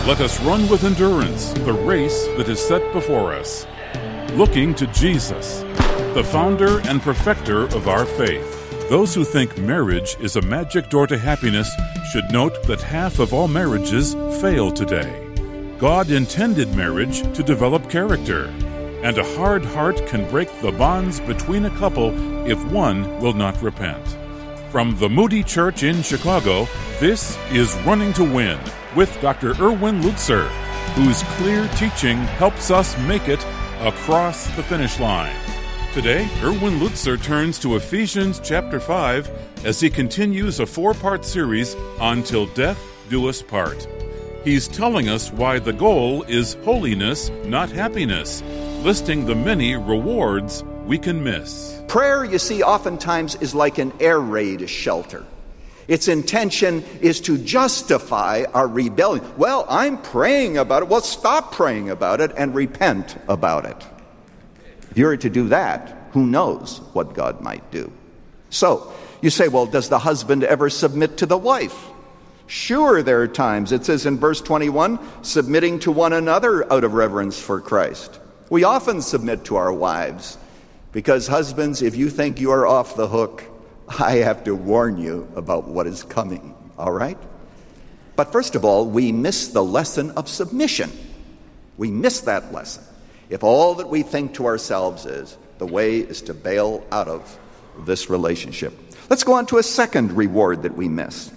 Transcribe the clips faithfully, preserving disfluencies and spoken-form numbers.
Let us run with endurance the race that is set before us, looking to Jesus, the founder and perfecter of our faith. Those who think marriage is a magic door to happiness should note that half of all marriages fail today. God intended marriage to develop character, and a hard heart can break the bonds between a couple if one will not repent. From the Moody Church in Chicago, this is Running to Win with Doctor Erwin Lutzer, whose clear teaching helps us make it across the finish line. Today, Erwin Lutzer turns to Ephesians chapter five as he continues a four-part series on Till Death Do Us Part. He's telling us why the goal is holiness, not happiness, listing the many rewards we can miss. Prayer, you see, oftentimes is like an air raid shelter. Its intention is to justify our rebellion. Well, I'm praying about it. Well, stop praying about it and repent about it. If you were to do that, who knows what God might do? So, you say, well, does the husband ever submit to the wife? Sure, there are times. It says in verse twenty-one, submitting to one another out of reverence for Christ. We often submit to our wives because, husbands, if you think you are off the hook, I have to warn you about what is coming, all right? But first of all, we miss the lesson of submission. We miss that lesson. If all that we think to ourselves is, the way is to bail out of this relationship. Let's go on to a second reward that we miss.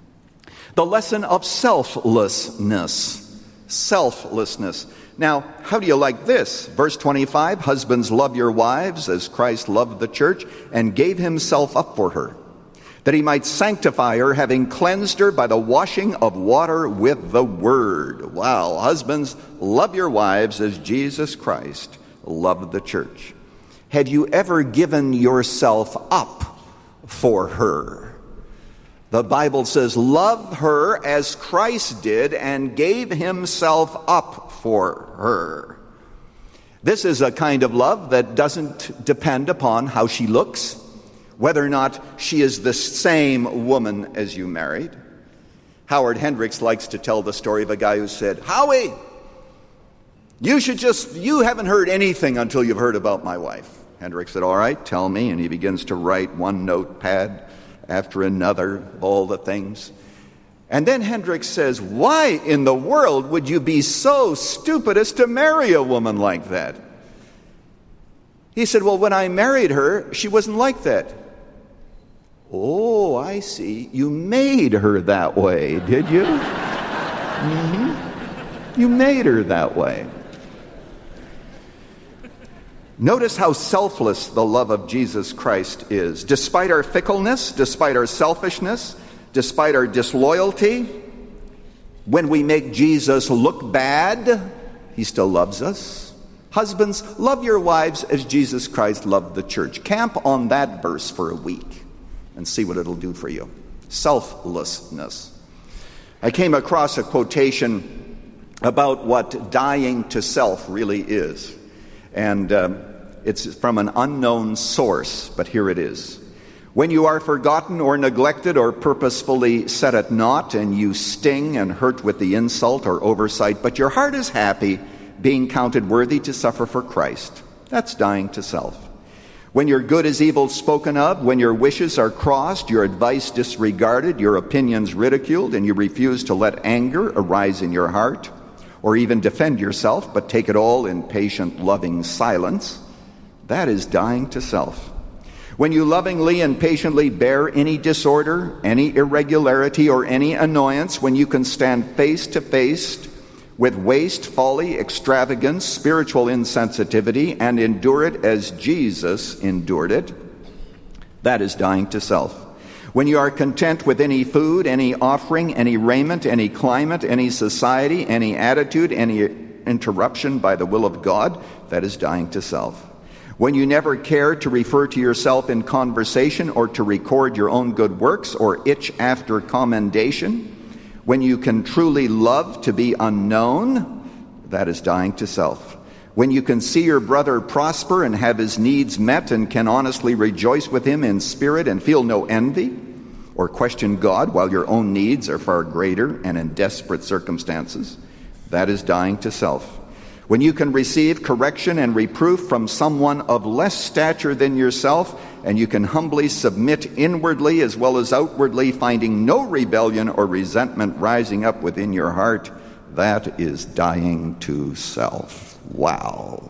The lesson of selflessness. Selflessness. Now, how do you like this? Verse twenty-five, husbands, love your wives as Christ loved the church and gave himself up for her, that he might sanctify her, having cleansed her by the washing of water with the word. Wow, husbands, love your wives as Jesus Christ loved the church. Had you ever given yourself up for her? The Bible says, love her as Christ did and gave himself up for her. This is a kind of love that doesn't depend upon how she looks, whether or not she is the same woman as you married. Howard Hendricks likes to tell the story of a guy who said, Howie, you should just, you haven't heard anything until you've heard about my wife. Hendricks said, all right, tell me. And he begins to write one notepad after another, all the things. And then Hendricks says, why in the world would you be so stupid as to marry a woman like that? He said, well, when I married her, she wasn't like that. Oh, I see. You made her that way, did you? Mm-hmm. You made her that way. Notice how selfless the love of Jesus Christ is. Despite our fickleness, despite our selfishness, despite our disloyalty, when we make Jesus look bad, he still loves us. Husbands, love your wives as Jesus Christ loved the church. Camp on that verse for a week and see what it'll do for you. Selflessness. I came across a quotation about what dying to self really is. And um, it's from an unknown source, but here it is. When you are forgotten or neglected or purposefully set at naught, and you sting and hurt with the insult or oversight, but your heart is happy, being counted worthy to suffer for Christ. That's dying to self. When your good is evil spoken of, when your wishes are crossed, your advice disregarded, your opinions ridiculed, and you refuse to let anger arise in your heart, or even defend yourself, but take it all in patient, loving silence, that is dying to self. When you lovingly and patiently bear any disorder, any irregularity, or any annoyance, when you can stand face to face with waste, folly, extravagance, spiritual insensitivity, and endure it as Jesus endured it, that is dying to self. When you are content with any food, any offering, any raiment, any climate, any society, any attitude, any interruption by the will of God, that is dying to self. When you never care to refer to yourself in conversation or to record your own good works or itch after commendation, when you can truly love to be unknown, that is dying to self. When you can see your brother prosper and have his needs met and can honestly rejoice with him in spirit and feel no envy or question God while your own needs are far greater and in desperate circumstances, That is dying to self. When you can receive correction and reproof from someone of less stature than yourself, and you can humbly submit inwardly as well as outwardly, finding no rebellion or resentment rising up within your heart, that is dying to self. Wow.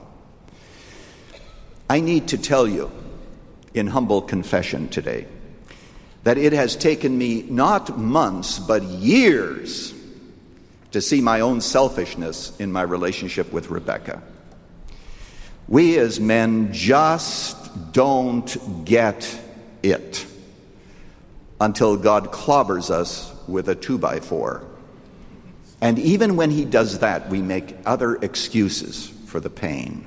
I need to tell you, in humble confession today, that it has taken me not months but years to see my own selfishness in my relationship with Rebecca. We as men just don't get it until God clobbers us with a two by four. And even when he does that, we make other excuses for the pain.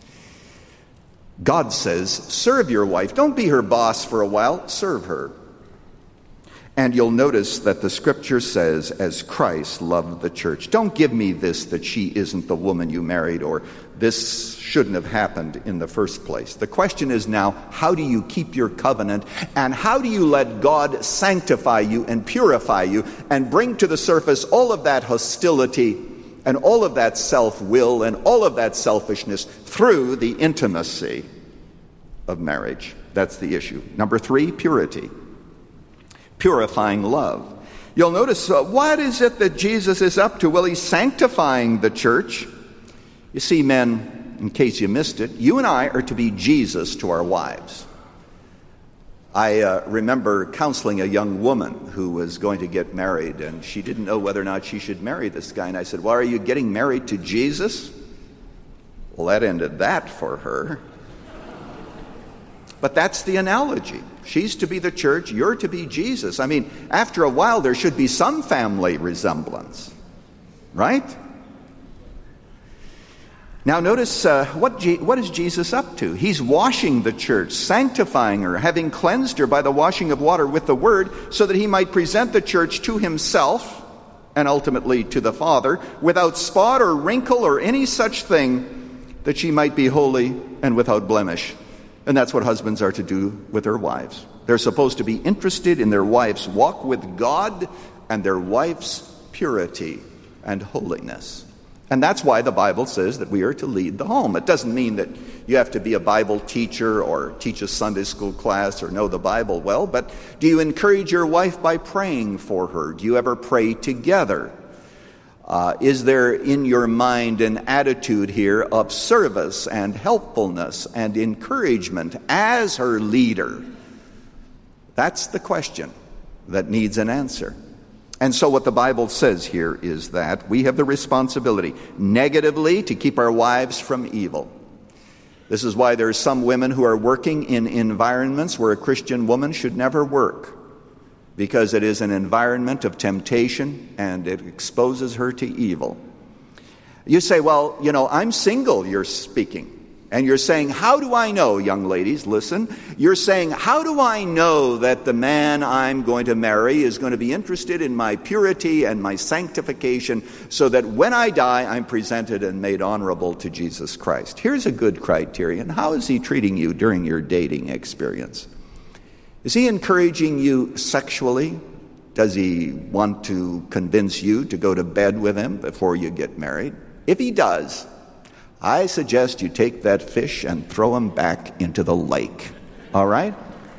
God says, serve your wife. Don't be her boss for a while. Serve her. And you'll notice that the scripture says, as Christ loved the church. Don't give me this that she isn't the woman you married, or this shouldn't have happened in the first place. The question is now, how do you keep your covenant, and how do you let God sanctify you and purify you and bring to the surface all of that hostility and all of that self-will and all of that selfishness through the intimacy of marriage? That's the issue. Number three, purity. Purifying love. You'll notice, uh, what is it that Jesus is up to? Well, he's sanctifying the church. You see, men, in case you missed it, you and I are to be Jesus to our wives. I uh, remember counseling a young woman who was going to get married, and she didn't know whether or not she should marry this guy. And I said, well, are you getting married to Jesus? Well, that ended that for her. But that's the analogy. She's to be the church, you're to be Jesus. I mean, after a while, there should be some family resemblance, right? Now notice, uh, what, G- what is Jesus up to? He's washing the church, sanctifying her, having cleansed her by the washing of water with the word, so that he might present the church to himself, and ultimately to the Father, without spot or wrinkle or any such thing, that she might be holy and without blemish. And that's what husbands are to do with their wives. They're supposed to be interested in their wife's walk with God and their wife's purity and holiness. And that's why the Bible says that we are to lead the home. It doesn't mean that you have to be a Bible teacher or teach a Sunday school class or know the Bible well, but do you encourage your wife by praying for her? Do you ever pray together? Uh, is there in your mind an attitude here of service and helpfulness and encouragement as her leader? That's the question that needs an answer. And so what the Bible says here is that we have the responsibility, negatively, to keep our wives from evil. This is why there are some women who are working in environments where a Christian woman should never work, because it is an environment of temptation and it exposes her to evil. You say, well, you know, I'm single, you're speaking. And you're saying, how do I know, young ladies, listen, you're saying, how do I know that the man I'm going to marry is going to be interested in my purity and my sanctification, so that when I die, I'm presented and made honorable to Jesus Christ? Here's a good criterion. How is he treating you during your dating experience? Is he encouraging you sexually? Does he want to convince you to go to bed with him before you get married? If he does, I suggest you take that fish and throw him back into the lake. All right?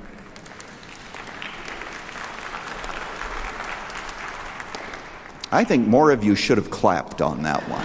I think more of you should have clapped on that one.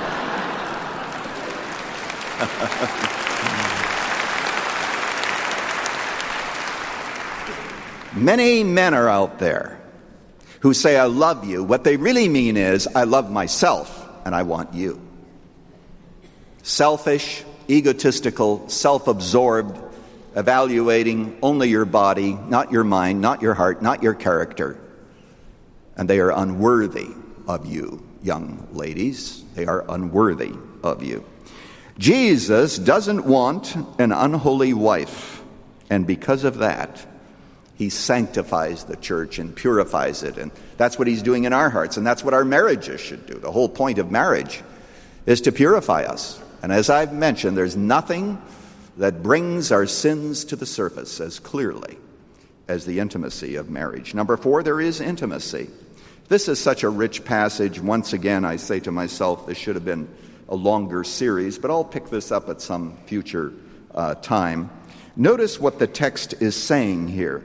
Many men are out there who say, I love you. What they really mean is, I love myself and I want you. Selfish, egotistical, self-absorbed, evaluating only your body, not your mind, not your heart, not your character. And they are unworthy of you, young ladies. They are unworthy of you. Jesus doesn't want an unholy wife, and because of that, he sanctifies the church and purifies it. And that's what he's doing in our hearts. And that's what our marriages should do. The whole point of marriage is to purify us. And as I've mentioned, there's nothing that brings our sins to the surface as clearly as the intimacy of marriage. Number four, there is intimacy. This is such a rich passage. Once again, I say to myself, this should have been a longer series, but I'll pick this up at some future uh, time. Notice what the text is saying here.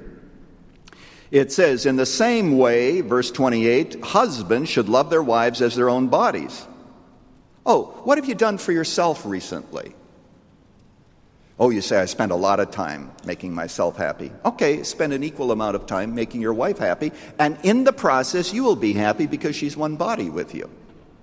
It says, in the same way, verse twenty-eight, husbands should love their wives as their own bodies. Oh, what have you done for yourself recently? Oh, you say, I spent a lot of time making myself happy. Okay, spend an equal amount of time making your wife happy, and in the process, you will be happy because she's one body with you.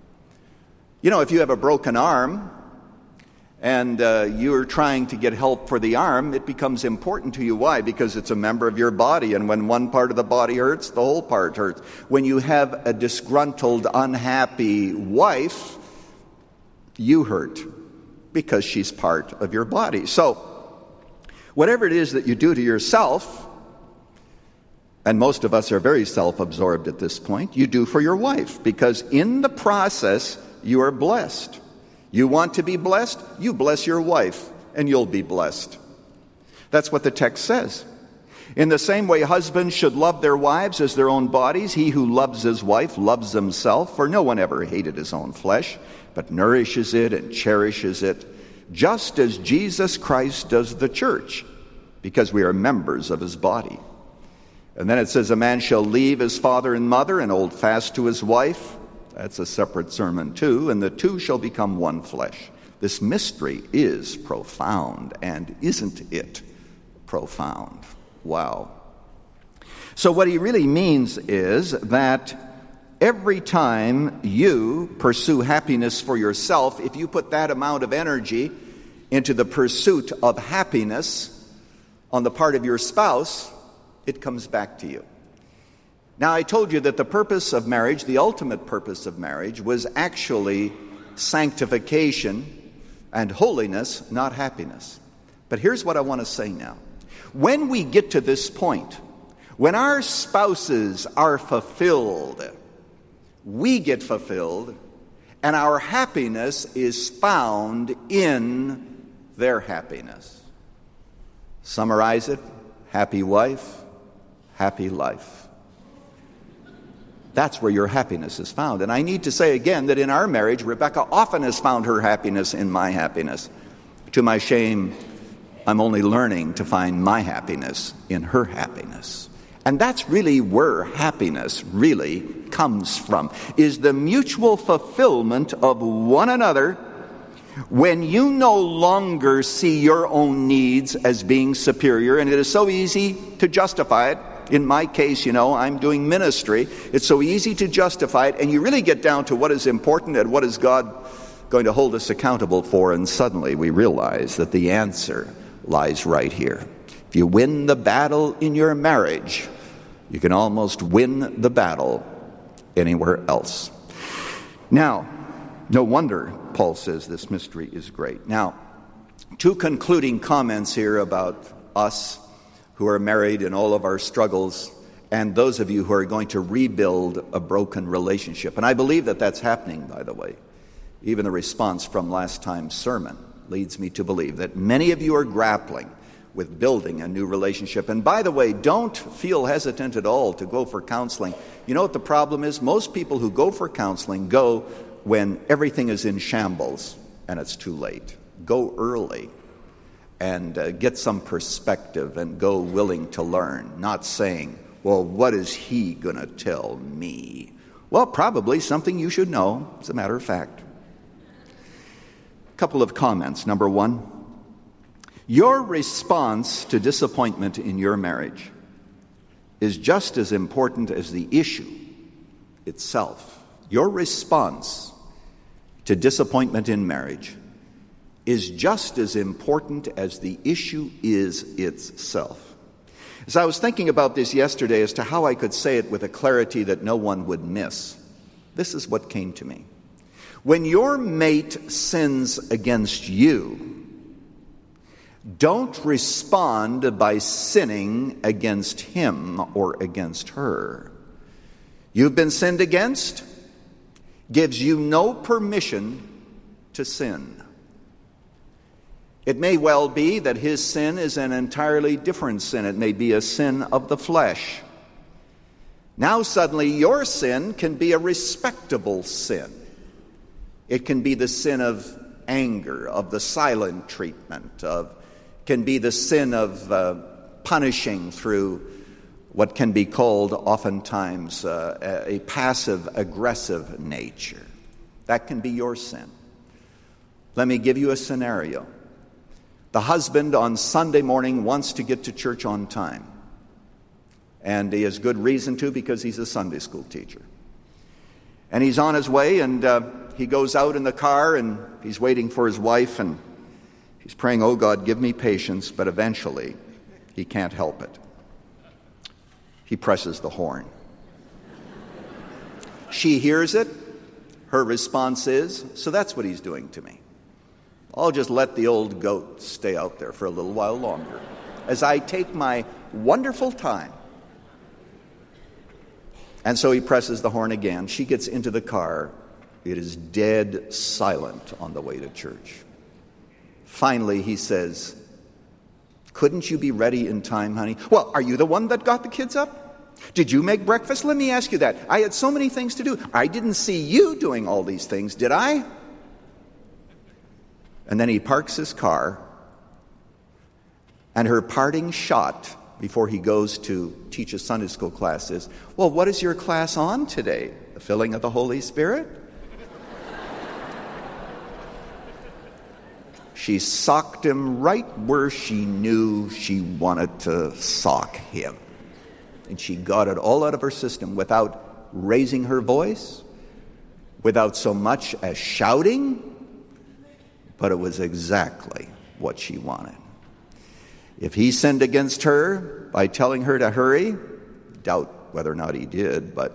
You know, if you have a broken arm, and uh, you're trying to get help for the arm, it becomes important to you. Why? Because it's a member of your body, and when one part of the body hurts, the whole part hurts. When you have a disgruntled, unhappy wife, you hurt because she's part of your body. So, whatever it is that you do to yourself, and most of us are very self-absorbed at this point, you do for your wife, because in the process, you are blessed. You want to be blessed? You bless your wife, and you'll be blessed. That's what the text says. In the same way, husbands should love their wives as their own bodies. He who loves his wife loves himself, for no one ever hated his own flesh, but nourishes it and cherishes it, just as Jesus Christ does the church, because we are members of his body. And then it says, a man shall leave his father and mother and hold fast to his wife. That's a separate sermon too. And the two shall become one flesh. This mystery is profound, and isn't it profound? Wow. So what he really means is that every time you pursue happiness for yourself, if you put that amount of energy into the pursuit of happiness on the part of your spouse, it comes back to you. Now, I told you that the purpose of marriage, the ultimate purpose of marriage, was actually sanctification and holiness, not happiness. But here's what I want to say now. When we get to this point, when our spouses are fulfilled, we get fulfilled, and our happiness is found in their happiness. Summarize it: happy wife, happy life. That's where your happiness is found. And I need to say again that in our marriage, Rebecca often has found her happiness in my happiness. To my shame, I'm only learning to find my happiness in her happiness. And that's really where happiness really comes from, is the mutual fulfillment of one another when you no longer see your own needs as being superior. And it is so easy to justify it. In my case, you know, I'm doing ministry. It's so easy to justify it, and you really get down to what is important and what is God going to hold us accountable for, and suddenly we realize that the answer lies right here. If you win the battle in your marriage, you can almost win the battle anywhere else. Now, no wonder Paul says this mystery is great. Now, two concluding comments here about us who are married and all of our struggles, and those of you who are going to rebuild a broken relationship. And I believe that that's happening, by the way. Even the response from last time's sermon leads me to believe that many of you are grappling with building a new relationship. And by the way, don't feel hesitant at all to go for counseling. You know what the problem is? Most people who go for counseling go when everything is in shambles and it's too late. Go early and uh, get some perspective and go willing to learn, not saying, well, what is he going to tell me? Well, probably something you should know, as a matter of fact. A couple of comments. Number one, your response to disappointment in your marriage is just as important as the issue itself. Your response to disappointment in marriage is just as important as the issue is itself. As I was thinking about this yesterday as to how I could say it with a clarity that no one would miss, this is what came to me. When your mate sins against you, don't respond by sinning against him or against her. You've been sinned against, gives you no permission to sin. It may well be that his sin is an entirely different sin. It may be a sin of the flesh. Now suddenly your sin can be a respectable sin. It can be the sin of anger, of the silent treatment, of can be the sin of uh, punishing through what can be called oftentimes uh, a passive-aggressive nature. That can be your sin. Let me give you a scenario. The husband on Sunday morning wants to get to church on time. And he has good reason to, because he's a Sunday school teacher. And he's on his way, and uh, he goes out in the car, and he's waiting for his wife, and he's praying, "Oh God, give me patience," but eventually he can't help it. He presses the horn. She hears it. Her response is, "So that's what he's doing to me. I'll just let the old goat stay out there for a little while longer as I take my wonderful time." And so he presses the horn again. She gets into the car. It is dead silent on the way to church. Finally, he says, "Couldn't you be ready in time, honey?" "Well, are you the one that got the kids up? Did you make breakfast? Let me ask you that. I had so many things to do. I didn't see you doing all these things, did I?" And then he parks his car, and her parting shot before he goes to teach a Sunday school class is, "Well, what is your class on today? The filling of the Holy Spirit?" She socked him right where she knew she wanted to sock him. And she got it all out of her system without raising her voice, without so much as shouting, but it was exactly what she wanted. If he sinned against her by telling her to hurry, doubt whether or not he did, but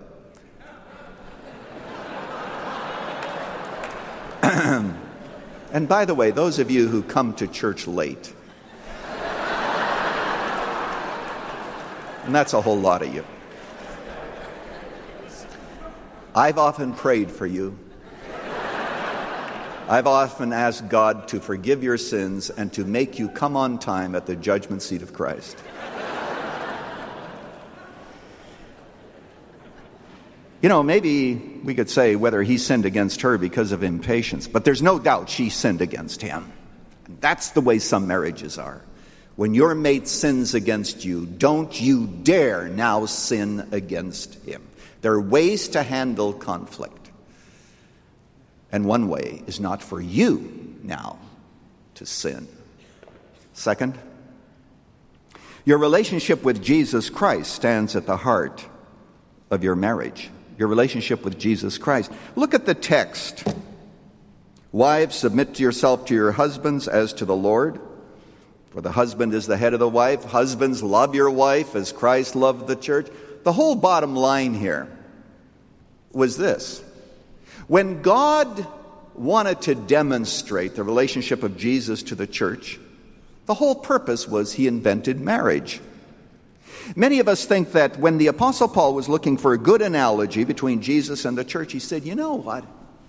and by the way, those of you who come to church late, and that's a whole lot of you, I've often prayed for you. I've often asked God to forgive your sins and to make you come on time at the judgment seat of Christ. You know, maybe we could say whether he sinned against her because of impatience, but there's no doubt she sinned against him. And that's the way some marriages are. When your mate sins against you, don't you dare now sin against him. There are ways to handle conflict. And one way is not for you now to sin. Second, your relationship with Jesus Christ stands at the heart of your marriage. Your relationship with Jesus Christ. Look at the text. "Wives, submit to yourself to your husbands as to the Lord. For the husband is the head of the wife. Husbands, love your wife as Christ loved the church." The whole bottom line here was this. When God wanted to demonstrate the relationship of Jesus to the church, the whole purpose was he invented marriage. Many of us think that when the Apostle Paul was looking for a good analogy between Jesus and the church, he said, "You know what?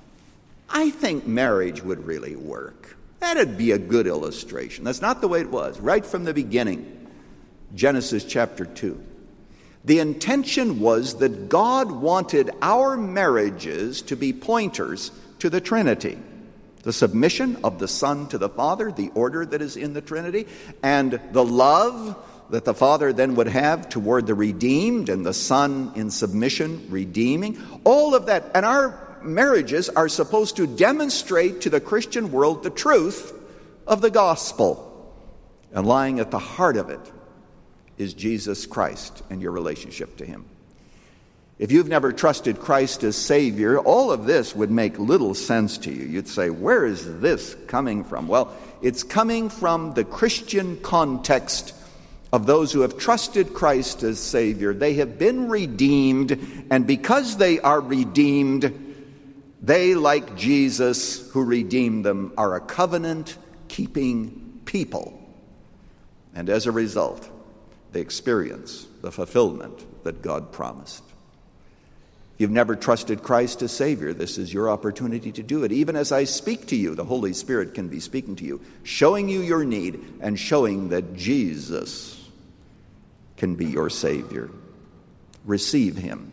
I think marriage would really work. That'd be a good illustration." That's not the way it was. Right from the beginning, Genesis chapter two. The intention was that God wanted our marriages to be pointers to the Trinity. The submission of the Son to the Father, the order that is in the Trinity, and the love that the Father then would have toward the redeemed, and the Son in submission, redeeming. All of that. And our marriages are supposed to demonstrate to the Christian world the truth of the gospel. And lying at the heart of it is Jesus Christ and your relationship to him. If you've never trusted Christ as Savior, all of this would make little sense to you. You'd say, where is this coming from? Well, it's coming from the Christian context of those who have trusted Christ as Savior. They have been redeemed, and because they are redeemed, they, like Jesus who redeemed them, are a covenant-keeping people. And as a result, they experience the fulfillment that God promised. If you've never trusted Christ as Savior, this is your opportunity to do it. Even as I speak to you, the Holy Spirit can be speaking to you, showing you your need and showing that Jesus can be your Savior. receive him.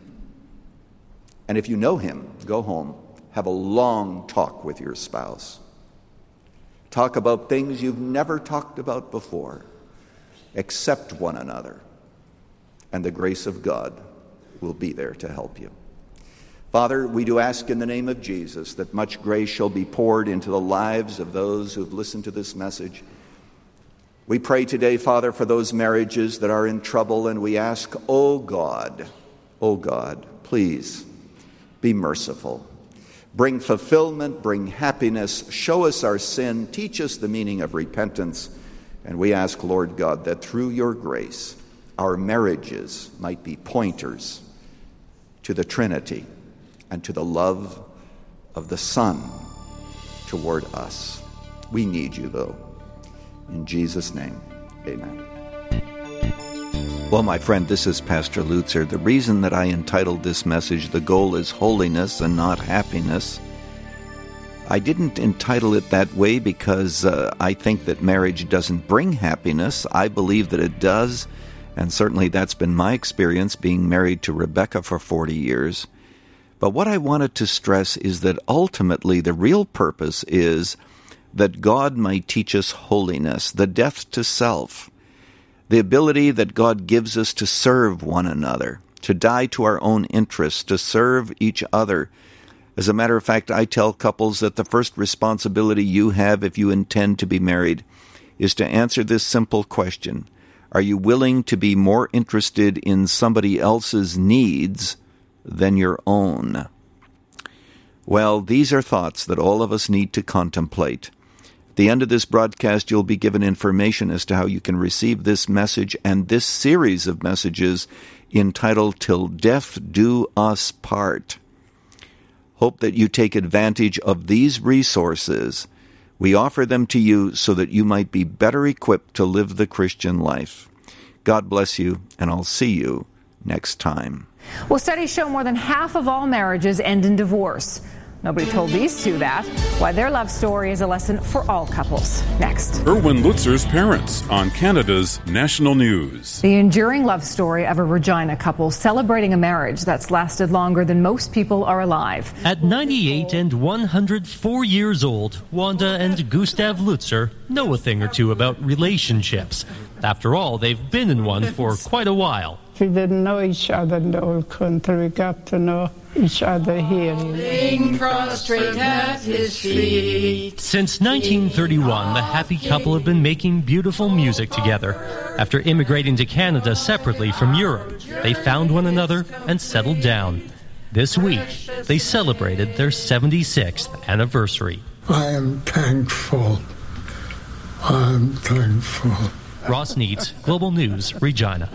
And if you know him, go home, have a long talk with your spouse. Talk about things you've never talked about before. Accept one another, and the grace of God will be there to help you. Father, we do ask in the name of Jesus that much grace shall be poured into the lives of those who've listened to this message. We pray today, Father, for those marriages that are in trouble, and we ask, oh God, oh God, please be merciful. Bring fulfillment, bring happiness, show us our sin, teach us the meaning of repentance, and we ask, Lord God, that through your grace, our marriages might be pointers to the Trinity and to the love of the Son toward us. We need you, though. In Jesus' name, amen. Well, my friend, this is Pastor Lutzer. The reason that I entitled this message, The Goal is Holiness and Not Happiness, I didn't entitle it that way because uh, I think that marriage doesn't bring happiness. I believe that it does, and certainly that's been my experience being married to Rebecca for forty years. But what I wanted to stress is that ultimately the real purpose is that God might teach us holiness, the death to self, the ability that God gives us to serve one another, to die to our own interests, to serve each other. As a matter of fact, I tell couples that the first responsibility you have if you intend to be married is to answer this simple question. Are you willing to be more interested in somebody else's needs than your own? Well, these are thoughts that all of us need to contemplate. At the end of this broadcast, you'll be given information as to how you can receive this message and this series of messages entitled Till Death Do Us Part. Hope that you take advantage of these resources. We offer them to you so that you might be better equipped to live the Christian life. God bless you, and I'll see you next time. Well, studies show more than half of all marriages end in divorce. Nobody told these two that. Why their love story is a lesson for all couples. Next. Erwin Lutzer's Parents on Canada's National News. The enduring love story of a Regina couple celebrating a marriage that's lasted longer than most people are alive. At ninety-eight and one hundred four years old, Wanda and Gustav Lutzer know a thing or two about relationships. After all, they've been in one for quite a while. We didn't know each other in the old country. We got to know each other here. Laying prostrate at his feet. Since nineteen thirty-one, the happy couple have been making beautiful music together. After immigrating to Canada separately from Europe, they found one another and settled down. This week, they celebrated their seventy-sixth anniversary. I am thankful. I am thankful. Ross Neitz, Global News, Regina.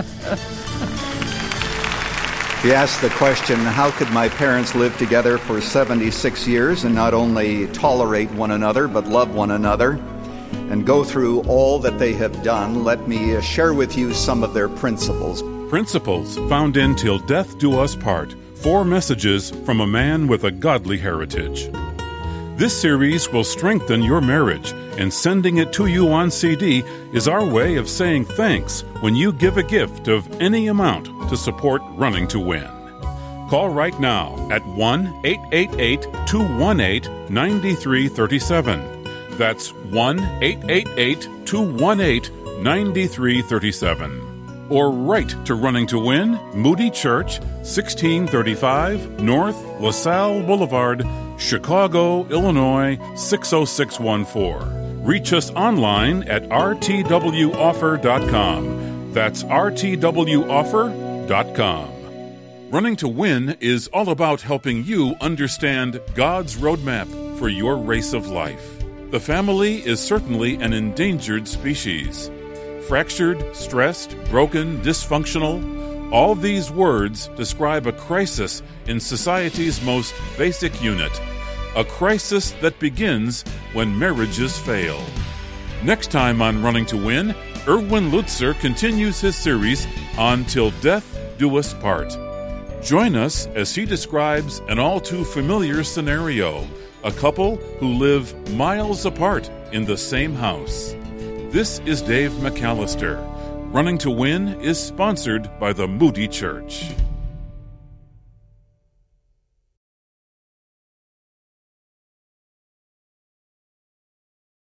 He asked the question, how could my parents live together for seventy-six years and not only tolerate one another, but love one another and go through all that they have done? Let me share with you some of their principles. Principles found in Till Death Do Us Part. Four messages from a man with a godly heritage. This series will strengthen your marriage, and sending it to you on C D is our way of saying thanks when you give a gift of any amount to support Running to Win. Call right now at one eight eight eight, two one eight, nine three three seven. That's one eight eight eight, two one eight, nine three three seven. Or write to Running to Win, Moody Church, sixteen thirty-five North LaSalle Boulevard, Chicago, Illinois, six oh six one four. Reach us online at r t w offer dot com. That's r t w offer dot com. Running to Win is all about helping you understand God's roadmap for your race of life. The family is certainly an endangered species. Fractured, stressed, broken, dysfunctional. All these words describe a crisis in society's most basic unit. A crisis that begins when marriages fail. Next time on Running to Win, Erwin Lutzer continues his series on Till Death Do Us Part. Join us as he describes an all-too-familiar scenario, a couple who live miles apart in the same house. This is Dave McAllister. Running to Win is sponsored by the Moody Church.